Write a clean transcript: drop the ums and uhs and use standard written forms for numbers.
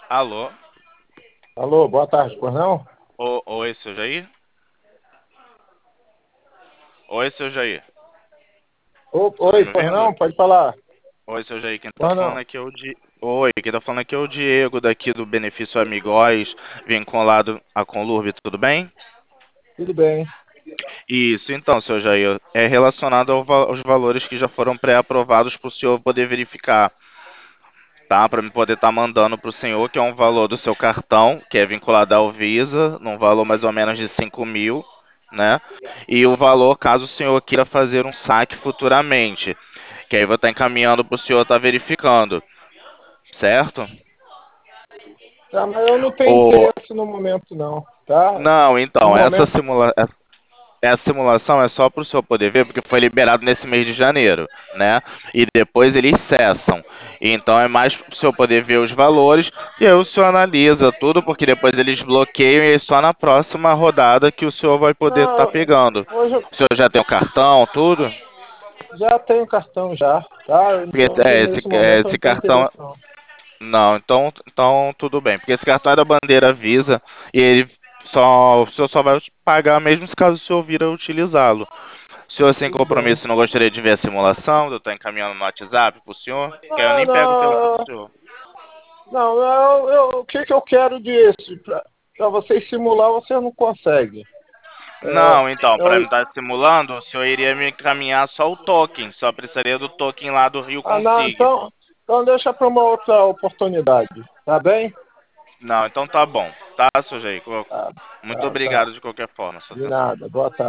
Alô? Alô, boa tarde, pois não? Oi, seu Jair? Oi, seu Jair. Você tá Oi, me pois ouvindo? não? Pode falar. Oi, seu Jair. Quem tá Pois falando não. aqui é o Oi, quem tá falando aqui é o Diego, daqui do Benefício Amigóis, vinculado à Conlurb, tudo bem? Tudo bem. Isso, então, seu Jair, é relacionado aos valores que já foram pré-aprovados para o senhor poder verificar, tá? Para me poder estar mandando para o senhor, que é um valor do seu cartão, que é vinculado ao Visa, num valor mais ou menos de 5.000, né? E o valor, caso o senhor queira fazer um saque futuramente, que aí eu vou estar encaminhando para o senhor estar verificando, certo? Tá, mas eu não tenho O... interesse no momento, não, tá? Não, No então, momento, essa simulação é só para o senhor poder ver, porque foi liberado nesse mês de janeiro, né? E depois eles cessam. Então é mais para o senhor poder ver os valores e aí o senhor analisa tudo, porque depois eles bloqueiam e é só na próxima rodada que o senhor vai poder estar não, pegando. hoje eu O senhor já tem o cartão, tudo? já tenho cartão já, tá? Porque Então, nesse momento eu esse não tenho cartão. interesse, não. Não, então tudo bem. Porque esse cartão é da bandeira Visa e o senhor só vai pagar mesmo se caso o senhor vir a utilizá-lo. O senhor sem Tudo bem. compromisso não gostaria de ver a simulação? Eu estou encaminhando no WhatsApp pro senhor? Que aí eu Não, nem pego o telefone do não, senhor. não, o que que eu quero disso? Pra vocês simular, você não consegue. É, Não, então, eu, para me estar simulando, o senhor iria me encaminhar só o token. Só precisaria do token lá do Rio não, Consig. então deixa para uma outra oportunidade, tá bem? Não, então tá bom. Tá, seu Jair? Tá, Muito tá, tá. obrigado de qualquer forma, sua De atenção. nada. Boa tarde.